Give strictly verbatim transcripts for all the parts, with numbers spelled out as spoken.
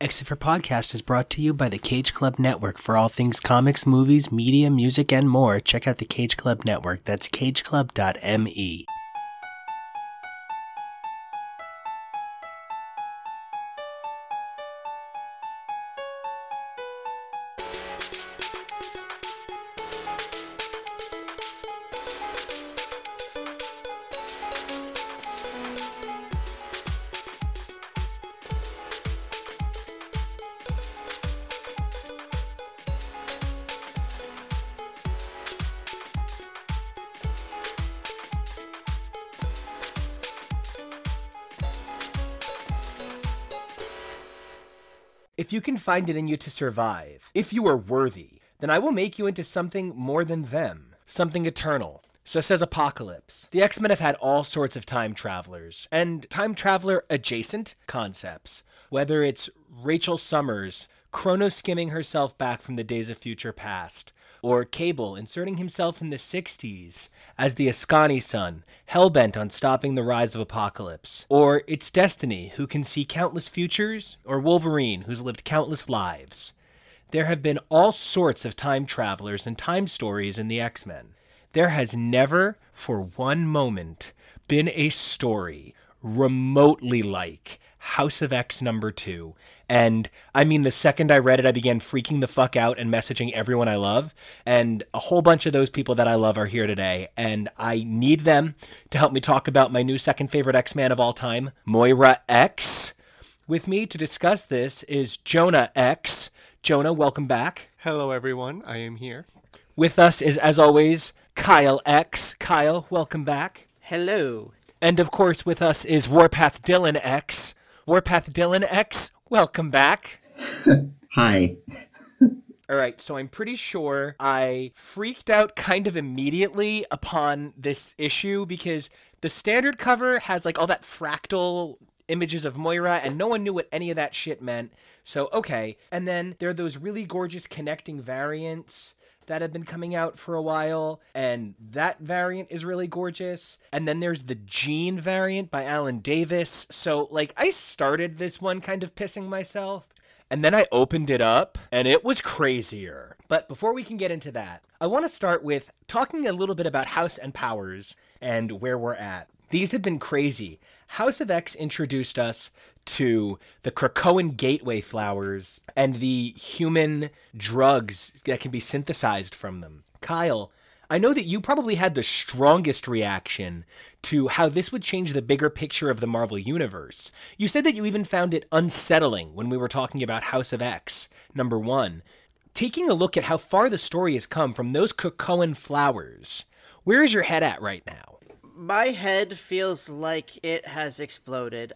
Exit for Podcast is brought to you by the Cage Club Network. For all things comics, movies, media, music, and more, check out the Cage Club Network. That's cage club dot me. If you can find it in you to survive, if you are worthy, then I will make you into something more than them, something eternal. So says Apocalypse. The X-Men have had all sorts of time travelers, and time traveler adjacent concepts, whether it's Rachel Summers chrono-skimming herself back from the days of future past, or Cable inserting himself in the sixties as the Ascani son, hell-bent on stopping the rise of Apocalypse, or it's Destiny, who can see countless futures, or Wolverine, who's lived countless lives. There have been all sorts of time travelers and time stories in the X-Men. There has never, for one moment, been a story remotely like House of X number two. And I mean, the second I read it, I began freaking the fuck out and messaging everyone I love. And a whole bunch of those people that I love are here today. And I need them to help me talk about my new second favorite X-Man of all time, Moira X. With me to discuss this is Jonah X. Jonah, welcome back. Hello, everyone. I am here. With us is, as always, Kyle X. Kyle, welcome back. Hello. And of course, with us is Warpath Dylan X. Warpath Dylan X, welcome back. Hi. All right, so I'm pretty sure I freaked out kind of immediately upon this issue because the standard cover has like all that fractal images of Moira and no one knew what any of that shit meant. So, okay. And then there are those really gorgeous connecting variants that have been coming out for a while, and that variant is really gorgeous. And then there's the Jean variant by Alan Davis. So, like, I started this one kind of pissing myself, and then I opened it up, and it was crazier. But before we can get into that, I want to start with talking a little bit about House and Powers and where we're at. These have been crazy. House of X introduced us to the Krakoan gateway flowers and the human drugs that can be synthesized from them. Kyle, I know that you probably had the strongest reaction to how this would change the bigger picture of the Marvel Universe. You said that you even found it unsettling when we were talking about House of X, number one. Taking a look at how far the story has come from those Krakoan flowers, where is your head at right now? My head feels like it has exploded.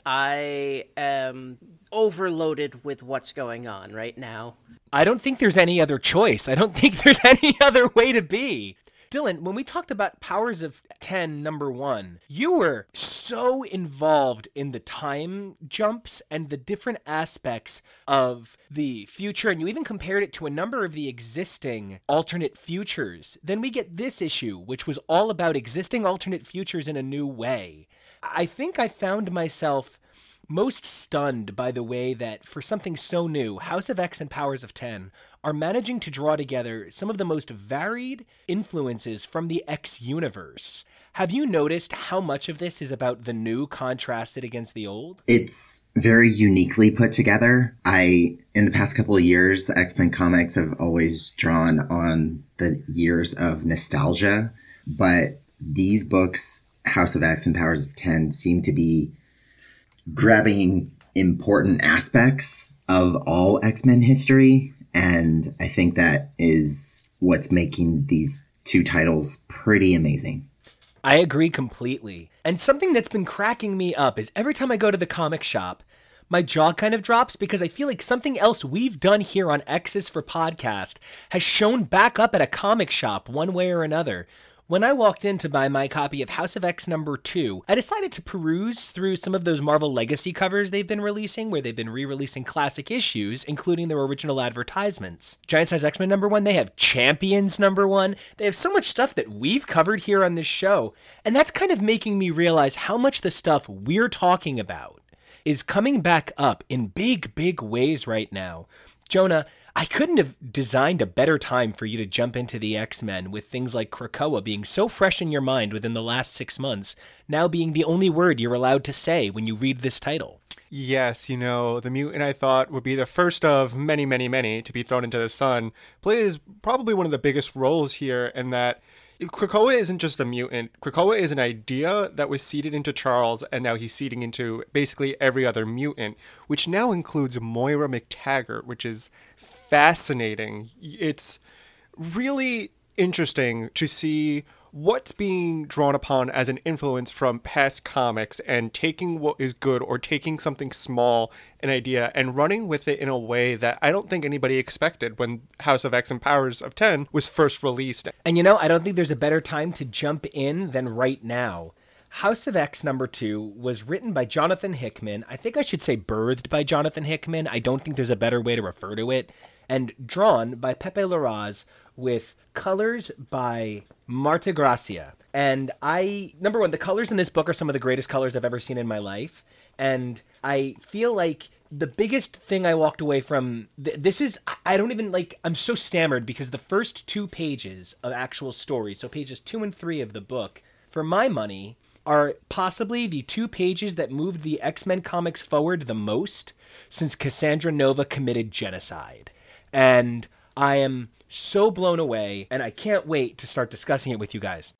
I am overloaded with what's going on right now. I don't think there's any other choice. I don't think there's any other way to be. Dylan, when we talked about Powers of ten, number one, you were so involved in the time jumps and the different aspects of the future, and you even compared it to a number of the existing alternate futures. Then we get this issue, which was all about existing alternate futures in a new way. I think I found myself most stunned by the way that, for something so new, House of X and Powers of ten are managing to draw together some of the most varied influences from the X universe. Have you noticed how much of this is about the new contrasted against the old? It's very uniquely put together. I, in the past couple of years, X-Men comics have always drawn on the years of nostalgia, but these books, House of X and Powers of ten, seem to be grabbing important aspects of all X-Men history, and I think that is what's making these two titles pretty amazing. I agree completely. And something that's been cracking me up is every time I go to the comic shop, my jaw kind of drops because I feel like something else we've done here on X's for Podcast has shown back up at a comic shop one way or another. When I walked in to buy my copy of House of X number two, I decided to peruse through some of those Marvel Legacy covers they've been releasing, where they've been re-releasing classic issues, including their original advertisements. Giant Size X-Men number one, they have Champions number one, they have so much stuff that we've covered here on this show, and that's kind of making me realize how much the stuff we're talking about is coming back up in big, big ways right now. Jonah, I couldn't have designed a better time for you to jump into the X-Men with things like Krakoa being so fresh in your mind within the last six months, now being the only word you're allowed to say when you read this title. Yes, you know, the mutant I thought would be the first of many, many, many to be thrown into the sun plays probably one of the biggest roles here in that Krakoa isn't just a mutant. Krakoa is an idea that was seeded into Charles, and now he's seeding into basically every other mutant, which now includes Moira MacTaggert, which is fascinating. It's really interesting to see what's being drawn upon as an influence from past comics and taking what is good or taking something small, an idea, and running with it in a way that I don't think anybody expected when House of X and Powers of ten was first released. And you know, I don't think there's a better time to jump in than right now. House of X number two was written by Jonathan Hickman. I think I should say birthed by Jonathan Hickman. I don't think there's a better way to refer to it. And drawn by Pepe Larraz with colors by Marta Gracia. And I, number one, the colors in this book are some of the greatest colors I've ever seen in my life. And I feel like the biggest thing I walked away from, th- this is, I don't even like, I'm so stammered because the first two pages of actual story, so pages two and three of the book, for my money, are possibly the two pages that moved the X-Men comics forward the most since Cassandra Nova committed genocide. And I am so blown away, and I can't wait to start discussing it with you guys.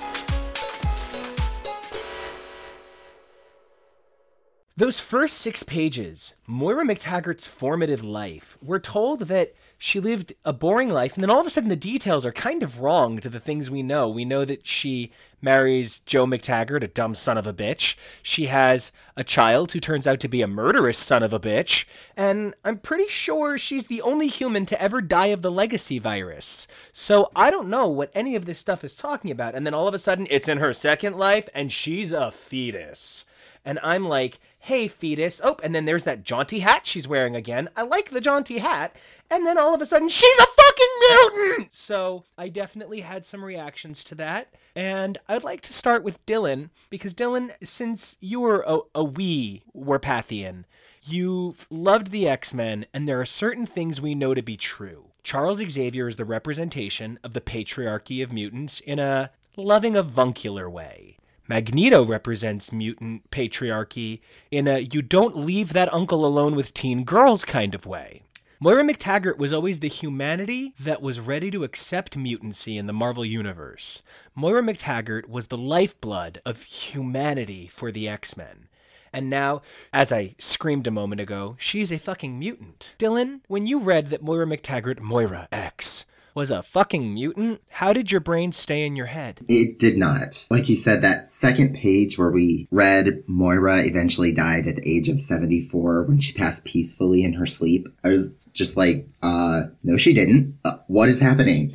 Those first six pages, Moira MacTaggert's formative life, we're told that she lived a boring life, and then all of a sudden the details are kind of wrong to the things we know. We know that she marries Joe MacTaggert, a dumb son of a bitch. She has a child who turns out to be a murderous son of a bitch, and I'm pretty sure she's the only human to ever die of the legacy virus. So I don't know what any of this stuff is talking about, and then all of a sudden it's in her second life, and she's a fetus. And I'm like, hey, fetus. Oh, and then there's that jaunty hat she's wearing again. I like the jaunty hat. And then all of a sudden, she's a fucking mutant! So I definitely had some reactions to that. And I'd like to start with Dylan, because Dylan, since you were a, a wee Warpathian, you've loved the X-Men, and there are certain things we know to be true. Charles Xavier is the representation of the patriarchy of mutants in a loving avuncular way. Magneto represents mutant patriarchy in a you don't leave that uncle alone with teen girls kind of way. Moira MacTaggert was always the humanity that was ready to accept mutancy in the Marvel Universe. Moira MacTaggert was the lifeblood of humanity for the X-Men. And now, as I screamed a moment ago, she's a fucking mutant. Dylan, when you read that Moira MacTaggert, Moira X, was a fucking mutant, how did your brain stay in your head? It did not. Like you said, that second page where we read Moira eventually died at the age of seventy-four when she passed peacefully in her sleep, I was just like, uh, no, she didn't. Uh, what is happening?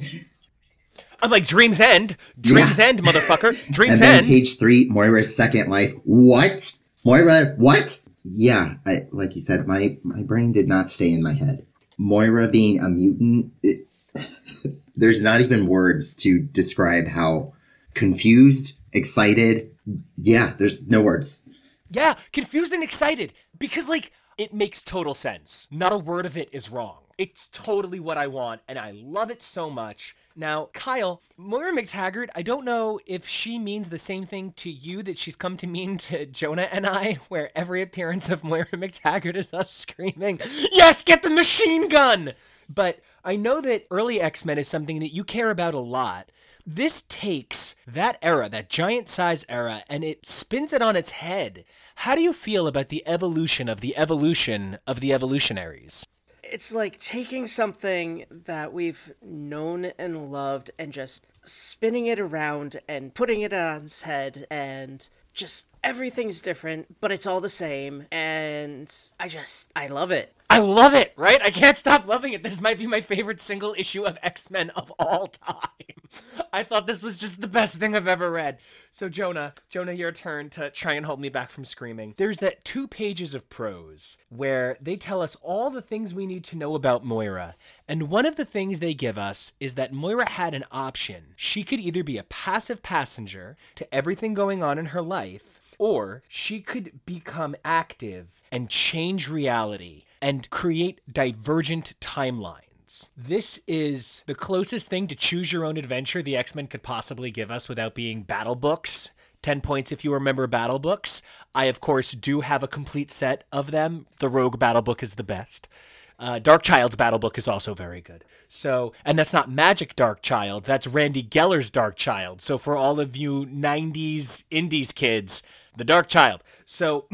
I'm like, Dream's End. Dream's Yeah. End, motherfucker. Dream's And then End. page three, Moira's second life. What? Moira, what? Yeah, I, like you said, my, my brain did not stay in my head. Moira being a mutant, it, there's not even words to describe how confused, excited. Yeah, there's no words. Yeah, confused and excited. Because, like, it makes total sense. Not a word of it is wrong. It's totally what I want, and I love it so much. Now, Kyle, Moira MacTaggert, I don't know if she means the same thing to you that she's come to mean to Jonah and I, where every appearance of Moira MacTaggert is us screaming, yes, get the machine gun! But I know that early X-Men is something that you care about a lot. This takes that era, that giant size era, and it spins it on its head. How do you feel about the evolution of the evolution of the evolutionaries? It's like taking something that we've known and loved and just spinning it around and putting it on its head, and just everything's different, but it's all the same, and I just, I love it. I love it, right? I can't stop loving it. This might be my favorite single issue of X-Men of all time. I thought this was just the best thing I've ever read. So Jonah, Jonah, your turn to try and hold me back from screaming. There's that two pages of prose where they tell us all the things we need to know about Moira. And one of the things they give us is that Moira had an option. She could either be a passive passenger to everything going on in her life, or she could become active and change reality and create divergent timelines. This is the closest thing to choose your own adventure the X-Men could possibly give us without being battle books. ten points if you remember battle books. I, of course, do have a complete set of them. The Rogue battle book is the best. Uh, Dark Child's battle book is also very good. So, and that's not Magic Dark Child. That's Randy Geller's Dark Child. So for all of you nineties Indies kids, the Dark Child. So,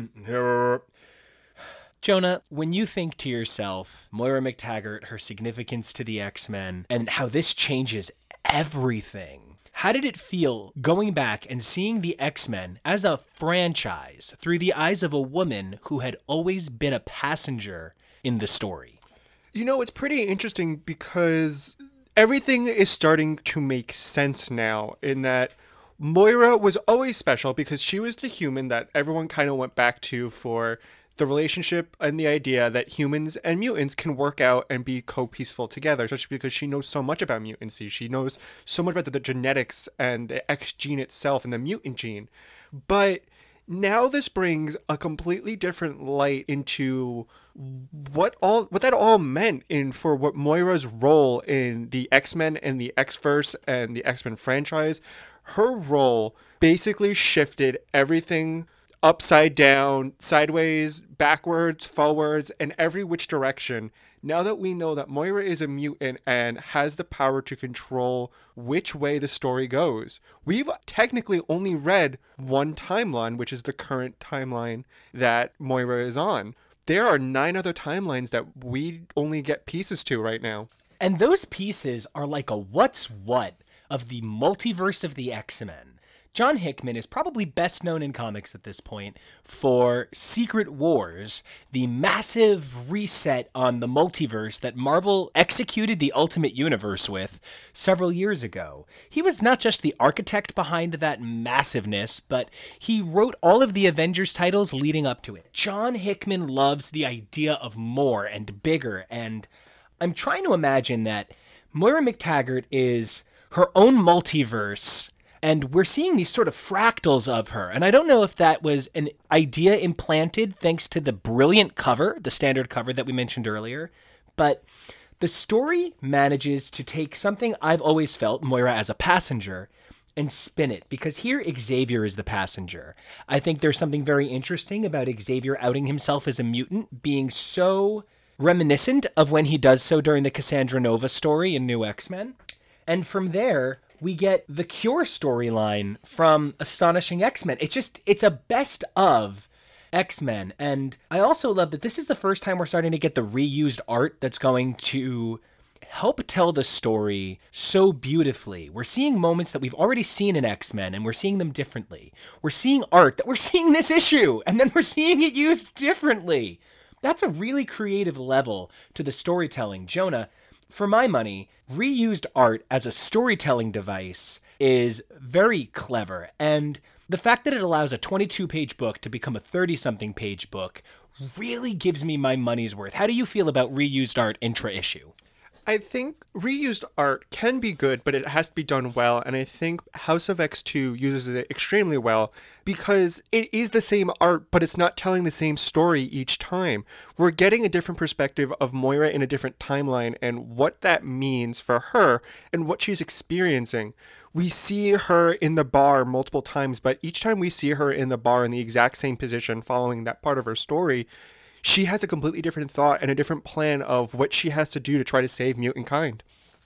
Jonah, when you think to yourself, Moira McTaggart, her significance to the X-Men, and how this changes everything, how did it feel going back and seeing the X-Men as a franchise through the eyes of a woman who had always been a passenger in the story? You know, it's pretty interesting because everything is starting to make sense now in that Moira was always special because she was the human that everyone kind of went back to for the relationship and the idea that humans and mutants can work out and be co-peaceful together, especially because she knows so much about mutancy. She knows so much about the, the genetics and the X gene itself and the mutant gene. But now this brings a completely different light into what all what that all meant in for what Moira's role in the X-Men and the X-Verse and the X-Men franchise. Her role basically shifted everything upside down, sideways, backwards, forwards, and every which direction. Now that we know that Moira is a mutant and has the power to control which way the story goes, we've technically only read one timeline, which is the current timeline that Moira is on. There are nine other timelines that we only get pieces to right now. And those pieces are like a what's what of the multiverse of the X-Men. John Hickman is probably best known in comics at this point for Secret Wars, the massive reset on the multiverse that Marvel executed the Ultimate Universe with several years ago. He was not just the architect behind that massiveness, but he wrote all of the Avengers titles leading up to it. John Hickman loves the idea of more and bigger, and I'm trying to imagine that Moira McTaggart is her own multiverse, and we're seeing these sort of fractals of her. And I don't know if that was an idea implanted thanks to the brilliant cover, the standard cover that we mentioned earlier. But the story manages to take something I've always felt, Moira as a passenger, and spin it. Because here Xavier is the passenger. I think there's something very interesting about Xavier outing himself as a mutant being so reminiscent of when he does so during the Cassandra Nova story in New X-Men. And from there, we get the Cure storyline from Astonishing X-Men. It's just, it's a best of X-Men. And I also love that this is the first time we're starting to get the reused art that's going to help tell the story so beautifully. We're seeing moments that we've already seen in X-Men, and we're seeing them differently. We're seeing art that we're seeing this issue, and then we're seeing it used differently. That's a really creative level to the storytelling. Jonah, for my money, reused art as a storytelling device is very clever. And the fact that it allows a twenty-two page book to become a thirty-something page book really gives me my money's worth. How do you feel about reused art intra-issue? I think reused art can be good, but it has to be done well. And I think House of X two uses it extremely well because it is the same art, but it's not telling the same story each time. We're getting a different perspective of Moira in a different timeline and what that means for her and what she's experiencing. We see her in the bar multiple times, but each time we see her in the bar in the exact same position following that part of her story, she has a completely different thought and a different plan of what she has to do to try to save mutant kind.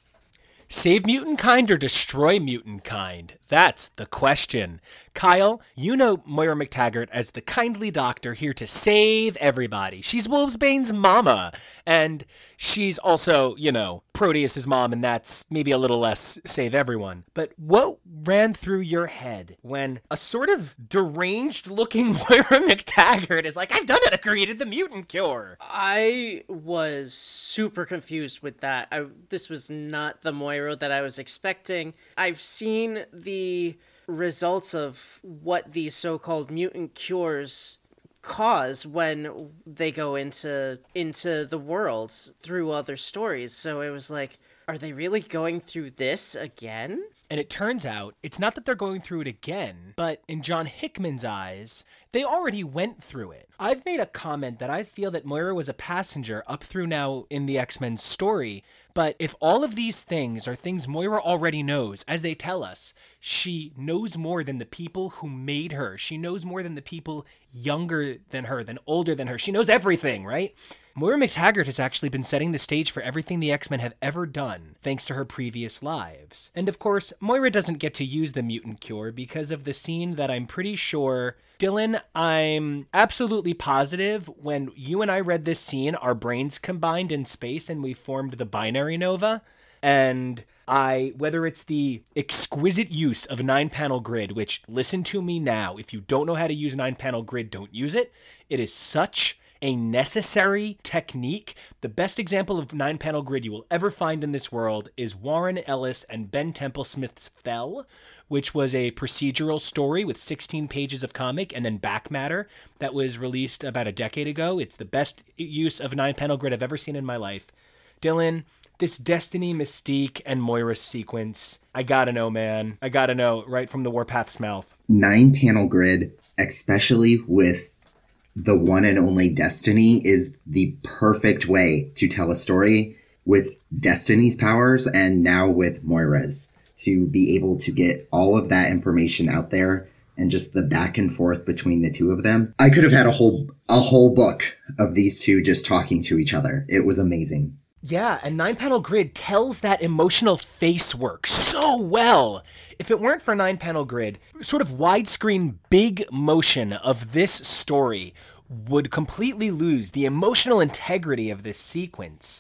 Save mutant kind or destroy mutant kind? That's the question. Kyle, you know Moira McTaggart as the kindly doctor here to save everybody. She's Wolfsbane's mama, and she's also, you know, Proteus's mom, and that's maybe a little less save everyone. But what ran through your head when a sort of deranged-looking Moira McTaggart is like, I've done it, I created the mutant cure? I was super confused with that. I, this was not the Moira that I was expecting. I've seen the results of what these so-called mutant cures cause when they go into into the world through other stories. So it was like, Are they really going through this again? And it turns out it's not that they're going through it again, but in John Hickman's eyes, they already went through it. I've made a comment that I feel that Moira was a passenger up through now in the X-Men story, but if all of these things are things Moira already knows, as they tell us, she knows more than the people who made her. She knows more than the people younger than her, than older than her. She knows everything, right? Moira McTaggart has actually been setting the stage for everything the X-Men have ever done, thanks to her previous lives. And of course, Moira doesn't get to use the mutant cure because of the scene that I'm pretty sure... Dylan, I'm absolutely positive when you and I read this scene, our brains combined in space and we formed the binary nova. And I, whether it's the exquisite use of nine-panel grid, which, listen to me now, if you don't know how to use nine-panel grid, don't use it. It is such a necessary technique. The best example of nine-panel grid you will ever find in this world is Warren Ellis and Ben Templesmith's Fell, which was a procedural story with sixteen pages of comic and then back matter that was released about a decade ago. It's the best use of nine-panel grid I've ever seen in my life. Dylan, this Destiny, Mystique, and Moira sequence, I gotta know, man. I gotta know right from the Warpath's mouth. Nine-panel grid, especially with the one and only Destiny, is the perfect way to tell a story with Destiny's powers and now with Moira's, to be able to get all of that information out there and just the back and forth between the two of them. I could have had a whole a whole book of these two just talking to each other. It was amazing. Yeah, and nine-panel grid tells that emotional face work so well. If it weren't for nine-panel grid, sort of widescreen big motion of this story would completely lose the emotional integrity of this sequence.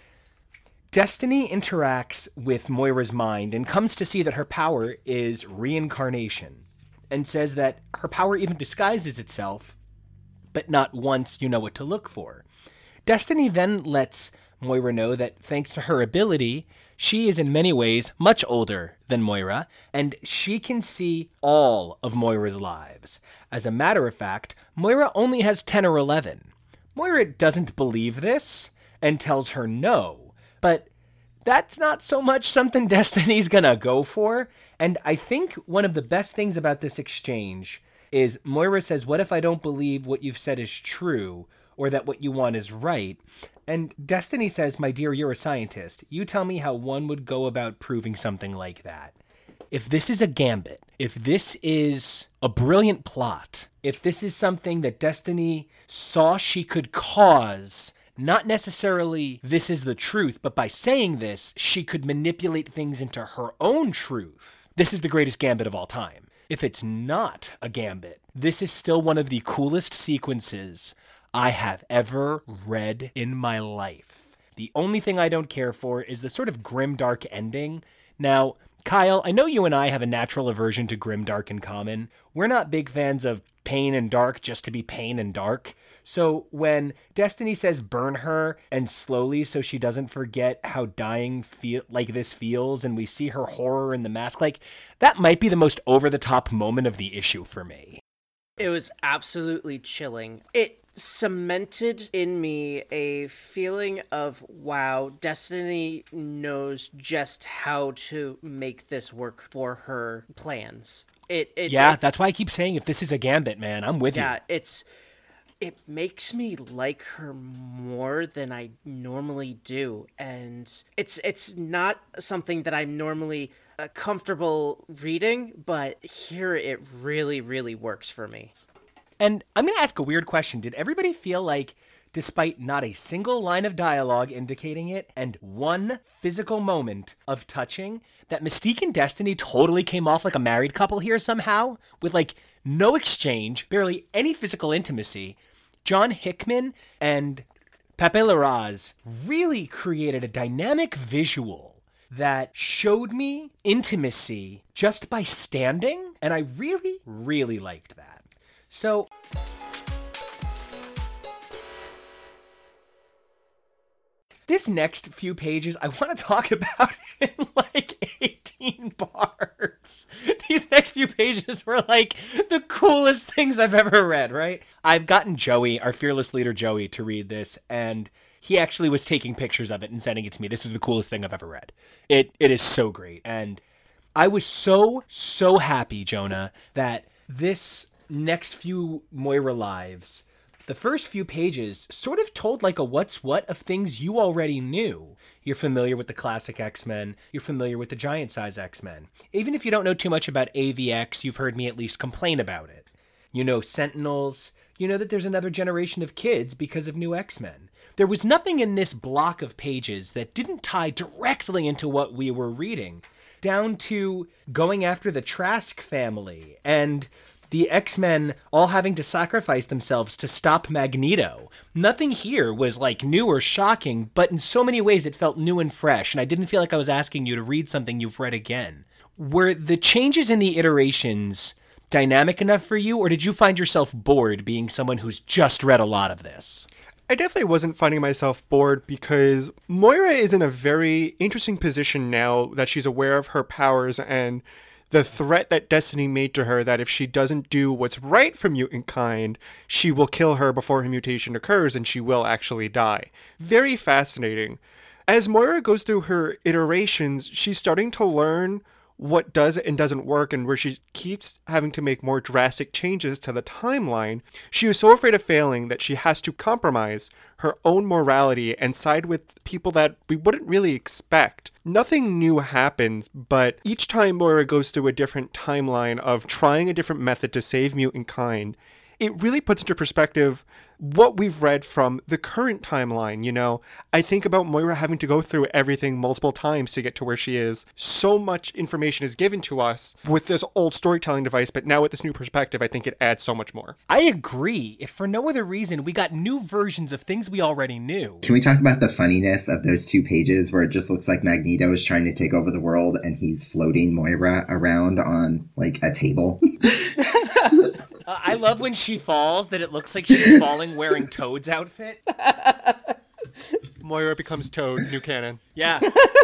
Destiny interacts with Moira's mind and comes to see that her power is reincarnation, and says that her power even disguises itself, but not once you know what to look for. Destiny then lets Moira know that thanks to her ability, she is in many ways much older than Moira, and she can see all of Moira's lives. As a matter of fact, Moira only has ten or eleven. Moira doesn't believe this and tells her no, but that's not so much something Destiny's gonna go for, and I think one of the best things about this exchange is Moira says, "What if I don't believe what you've said is true, or that what you want is right?" And Destiny says, "My dear, you're a scientist. You tell me how one would go about proving something like that. If this is a gambit, if this is a brilliant plot, if this is something that Destiny saw she could cause, not necessarily this is the truth, but by saying this, she could manipulate things into her own truth. This is the greatest gambit of all time. If it's not a gambit, this is still one of the coolest sequences I have ever read in my life. The only thing I don't care for is the sort of grimdark ending. Now, Kyle, I know you and I have a natural aversion to grimdark in common. We're not big fans of pain and dark just to be pain and dark. So when Destiny says burn her and slowly so she doesn't forget how dying feel like this feels, and we see her horror in the mask, like that might be the most over-the-top moment of the issue for me. It was absolutely chilling. It cemented in me a feeling of, wow, Destiny knows just how to make this work for her plans. It, it Yeah, it, that's why I keep saying if this is a gambit, man, I'm with yeah, you. Yeah, it's it makes me like her more than I normally do, and it's it's not something that I'm normally uh, comfortable reading, but here it really, really works for me. And I'm going to ask a weird question. Did everybody feel like, despite not a single line of dialogue indicating it and one physical moment of touching, that Mystique and Destiny totally came off like a married couple here somehow? With like no exchange, barely any physical intimacy. John Hickman and Pepe Larraz really created a dynamic visual that showed me intimacy just by standing, and I really, really liked that. So, this next few pages, I want to talk about in like eighteen parts. These next few pages were like the coolest things I've ever read, right? I've gotten Joey, our fearless leader Joey, to read this, and he actually was taking pictures of it and sending it to me. This is the coolest thing I've ever read. It It is so great. And I was so, so happy, Jonah, that this next few Moira lives, the first few pages sort of told like a what's what of things you already knew. You're familiar with the classic X-Men. You're familiar with the giant size X-Men. Even if you don't know too much about A V X, you've heard me at least complain about it. You know Sentinels. You know that there's another generation of kids because of new X-Men. There was nothing in this block of pages that didn't tie directly into what we were reading, down to going after the Trask family and the X-Men all having to sacrifice themselves to stop Magneto. Nothing here was like new or shocking, but in so many ways it felt new and fresh, and I didn't feel like I was asking you to read something you've read again. Were the changes in the iterations dynamic enough for you, or did you find yourself bored being someone who's just read a lot of this? I definitely wasn't finding myself bored because Moira is in a very interesting position now that she's aware of her powers and the threat that Destiny made to her, that if she doesn't do what's right for mutant kind, she will kill her before her mutation occurs and she will actually die. Very fascinating. As Moira goes through her iterations, she's starting to learn what does and doesn't work, and where she keeps having to make more drastic changes to the timeline. She is so afraid of failing that she has to compromise her own morality and side with people that we wouldn't really expect. Nothing new happens, but each time Moira goes through a different timeline of trying a different method to save mutant kind, it really puts into perspective what we've read from the current timeline. You know, I think about Moira having to go through everything multiple times to get to where she is. So much information is given to us with this old storytelling device, but now with this new perspective, I think it adds so much more. I agree. If for no other reason, we got new versions of things we already knew. Can we talk about the funniness of those two pages where it just looks like Magneto is trying to take over the world and he's floating Moira around on, like, a table? Uh, I love when she falls, that it looks like she's falling wearing Toad's outfit. Moira becomes Toad, new canon. Yeah.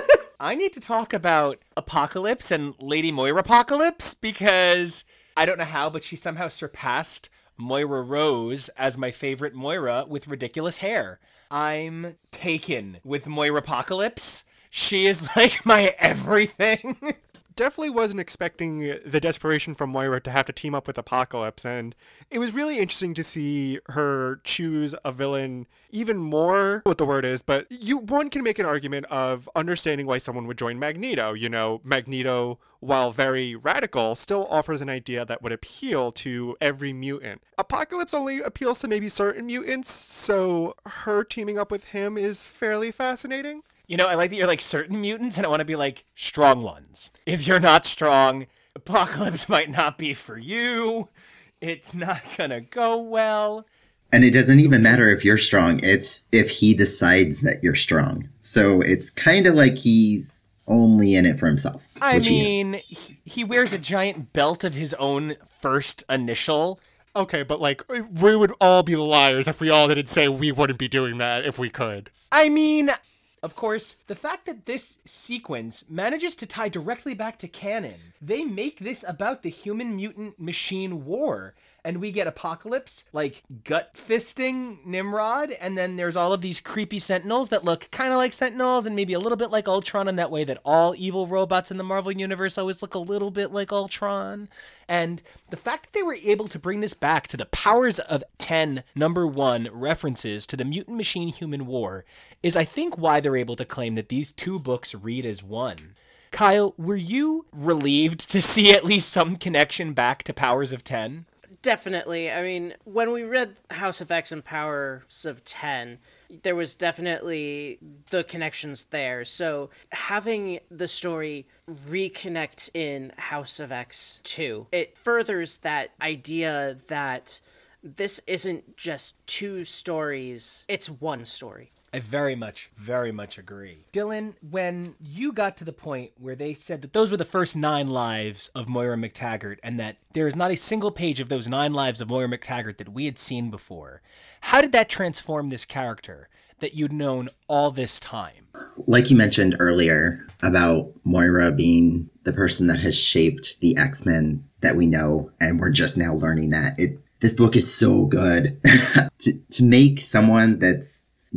I need to talk about Apocalypse and Lady Moira Apocalypse, because I don't know how, but she somehow surpassed Moira Rose as my favorite Moira with ridiculous hair. I'm taken with Moira Apocalypse. She is like my everything. Definitely wasn't expecting the desperation from Moira to have to team up with Apocalypse, and it was really interesting to see her choose a villain even more what the word is, but you one can make an argument of understanding why someone would join Magneto. You know, Magneto, while very radical, still offers an idea that would appeal to every mutant. Apocalypse only appeals to maybe certain mutants, so her teaming up with him is fairly fascinating. You know, I like that you're like certain mutants, and I want to be like strong ones. If you're not strong, Apocalypse might not be for you. It's not gonna go well. And it doesn't even matter if you're strong. It's if he decides that you're strong. So it's kind of like he's only in it for himself. I which mean, he, he, he wears a giant belt of his own first initial. Okay, but like, we would all be liars if we all didn't say we wouldn't be doing that if we could. I mean, of course, the fact that this sequence manages to tie directly back to canon, they make this about the human-mutant machine war. And we get Apocalypse, like, gut-fisting Nimrod, and then there's all of these creepy Sentinels that look kind of like Sentinels and maybe a little bit like Ultron in that way that all evil robots in the Marvel Universe always look a little bit like Ultron. And the fact that they were able to bring this back to the Powers of ten, number one, references to the Mutant Machine-Human War is, I think, why they're able to claim that these two books read as one. Kyle, were you relieved to see at least some connection back to Powers of ten? Definitely. I mean, when we read House of X and Powers of ten, there was definitely the connections there. So having the story reconnect in House of X two, it furthers that idea that this isn't just two stories, it's one story. I very much, very much agree. Dylan, when you got to the point where they said that those were the first nine lives of Moira MacTaggert and that there is not a single page of those nine lives of Moira MacTaggert that we had seen before, how did that transform this character that you'd known all this time? like you mentioned earlier about Moira being the person that has shaped the X-Men that we know, and we're just now learning that. It this book is so good. to, to make someone that's not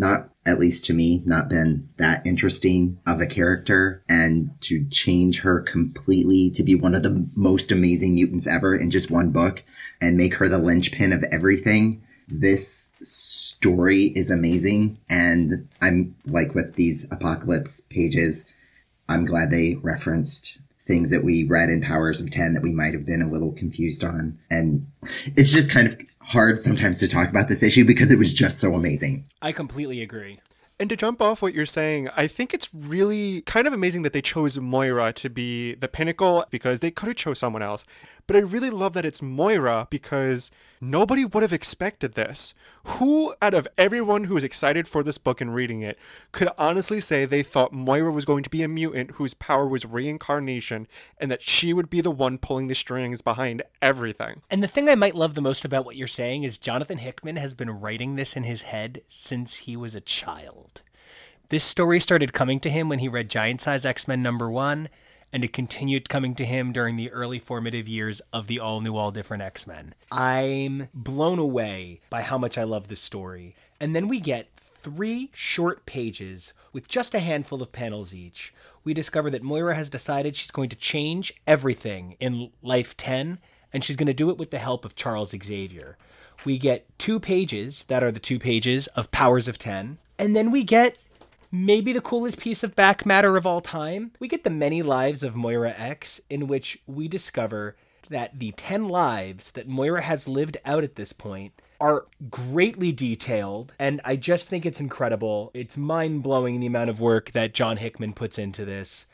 at least to me, not been that interesting of a character. And to change her completely to be one of the most amazing mutants ever in just one book and make her the linchpin of everything. This story is amazing. And I'm like with these Apocalypse pages, I'm glad they referenced things that we read in Powers of ten that we might have been a little confused on. And it's just kind of hard sometimes to talk about this issue because it was just so amazing. I completely agree. And to jump off what you're saying, I think it's really kind of amazing that they chose Moira to be the pinnacle because they could have chose someone else. But I really love that it's Moira because nobody would have expected this. Who out of everyone who was excited for this book and reading it could honestly say they thought Moira was going to be a mutant whose power was reincarnation and that she would be the one pulling the strings behind everything? And the thing I might love the most about what you're saying is Jonathan Hickman has been writing this in his head since he was a child. This story started coming to him when he read Giant Size X-Men number one, and it continued coming to him during the early formative years of the all-new, all-different X-Men. I'm blown away by how much I love this story. And then we get three short pages with just a handful of panels each. We discover that Moira has decided she's going to change everything in Life ten, and she's going to do it with the help of Charles Xavier. We get two pages that are the two pages of Powers of ten, and then we get maybe the coolest piece of back matter of all time. We get the Many Lives of Moira X, in which we discover that the ten lives that Moira has lived out at this point are greatly detailed, and I just think it's incredible. It's mind-blowing the amount of work that John Hickman puts into this.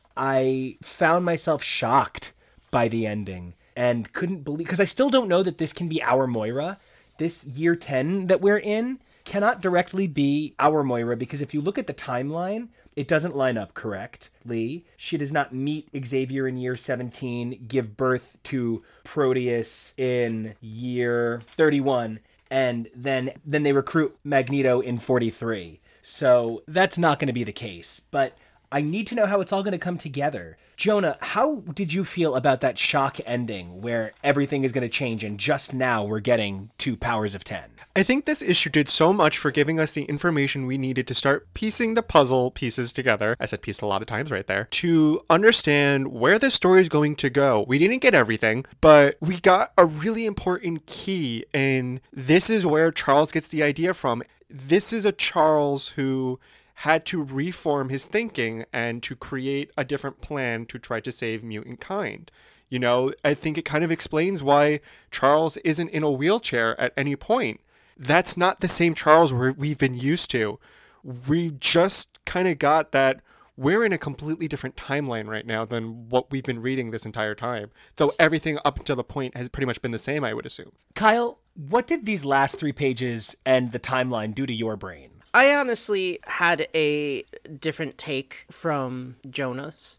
I found myself shocked by the ending and couldn't believe, because I still don't know that this can be our Moira. This year ten that we're in cannot directly be our Moira, because if you look at the timeline, it doesn't line up correctly. She does not meet Xavier in year seventeen, give birth to Proteus in year thirty-one, and then then they recruit Magneto in forty-three. So that's not going to be the case, but I need to know how it's all going to come together. Jonah, how did you feel about that shock ending where everything is going to change and just now we're getting to Powers of ten? I think this issue did so much for giving us the information we needed to start piecing the puzzle pieces together. I said piece a lot of times right there. To understand where this story is going to go. We didn't get everything, but we got a really important key, and this is where Charles gets the idea from. This is a Charles who had to reform his thinking and to create a different plan to try to save mutant kind. You know, I think it kind of explains why Charles isn't in a wheelchair at any point. That's not the same Charles we've been used to. We just kind of got that we're in a completely different timeline right now than what we've been reading this entire time. Though everything up until the point has pretty much been the same, I would assume. Kyle, what did these last three pages and the timeline do to your brain? I honestly had a different take from Jonah's.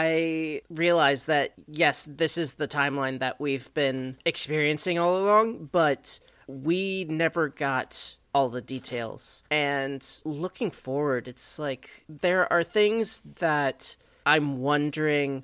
I realized that, yes, this is the timeline that we've been experiencing all along, but we never got all the details. And looking forward, it's like there are things that I'm wondering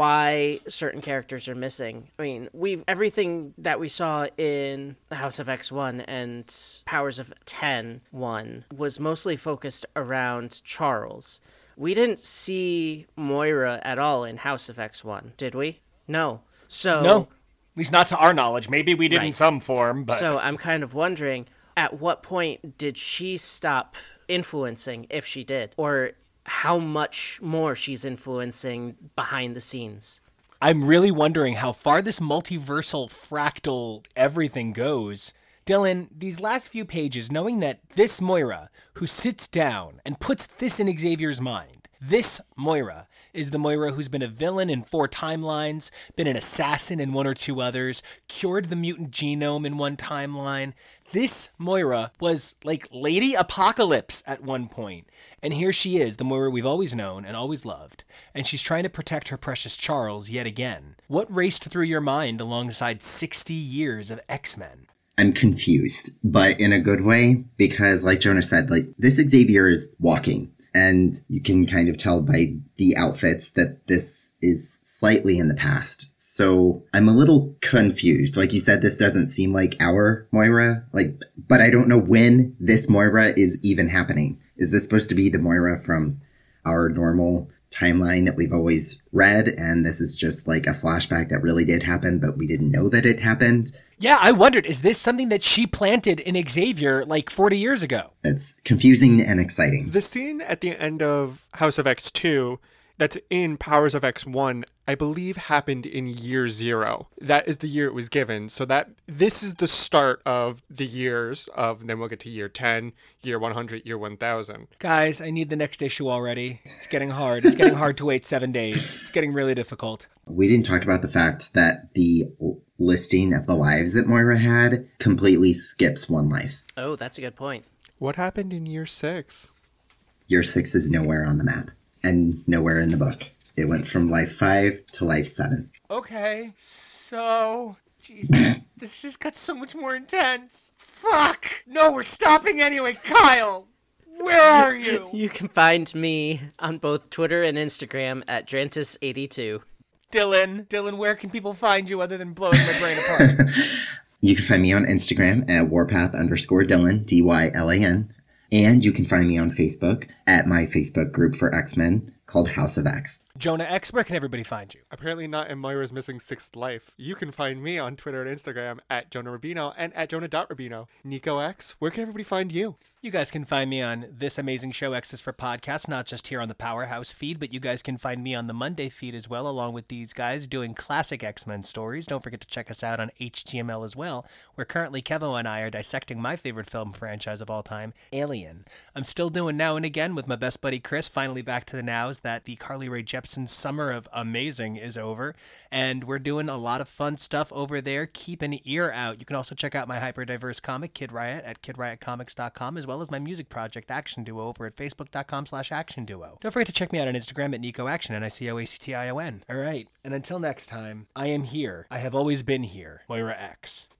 why certain characters are missing. I mean, we've everything that we saw in the House of X one and Powers of ten one was mostly focused around Charles. We didn't see Moira at all in House of X one, did we? No. So No, at least not to our knowledge. Maybe we did Right. in some form, but So I'm kind of wondering, at what point did she stop influencing, if she did? Or how much more she's influencing behind the scenes. I'm really wondering how far this multiversal fractal everything goes. Dylan, these last few pages, knowing that this Moira, who sits down and puts this in Xavier's mind, this Moira is the Moira who's been a villain in four timelines, been an assassin in one or two others, cured the mutant genome in one timeline. This Moira was like Lady Apocalypse at one point. And here she is, the Moira we've always known and always loved. And she's trying to protect her precious Charles yet again. What raced through your mind alongside sixty years of X-Men? I'm confused, but in a good way, because like Jonah said, like this Xavier is walking. And you can kind of tell by the outfits that this is slightly in the past. So I'm a little confused. Like you said, this doesn't seem like our Moira. Like, but I don't know when this Moira is even happening. is this supposed to be the Moira from our normal timeline that we've always read, and this is just like a flashback that really did happen, but we didn't know that it happened? Yeah, I wondered, is this something that she planted in Xavier like forty years ago? It's confusing and exciting. The scene at the end of House of X two that's in Powers of X one, I believe happened in year zero. That is the year it was given. So that this is the start of the years of, then we'll get to year ten, year one hundred, year one thousand. Guys, I need the next issue already. It's getting hard. It's getting hard to wait seven days. It's getting really difficult. We didn't talk about the fact that the listing of the lives that Moira had completely skips one life. Oh, that's a good point. What happened in year six? Year six is nowhere on the map and nowhere in the book. It went from life five to life seven. Okay, so... Jeez, this just got so much more intense. Fuck! No, we're stopping anyway. Kyle, where are you? You can find me on both Twitter and Instagram at Drantis eighty-two. Dylan, Dylan, where can people find you other than blowing my brain apart? You can find me on Instagram at warpath underscore Dylan, D Y L A N. And you can find me on Facebook at my Facebook group for X-Men called House of X. Jonah X, where can everybody find you? Apparently not in Moira's Missing Sixth Life. You can find me on Twitter and Instagram at Jonah Rubino and at Jonah dot Rubino. Nico X, where can everybody find you? You guys can find me on This Amazing Show X's for Podcast, not just here on the Powerhouse feed, but you guys can find me on the Monday feed as well, along with these guys doing classic X-Men stories. Don't forget to check us out on H T M L as well, where currently Kevo and I are dissecting my favorite film franchise of all time, Alien. I'm still doing Now and Again with my best buddy Chris, finally back to the nows that the Carly Rae Jepsen summer of amazing is over, and we're doing a lot of fun stuff over there. Keep an ear out. You can also check out my hyper-diverse comic, Kid Riot, at kid riot comics dot com, as well as my music project, Action Duo, over at facebook dot com slash action duo. Don't forget to check me out on Instagram at Nico Action, N I C O A C T I O N. All right, and until next time, I am here. I have always been here. Moira X.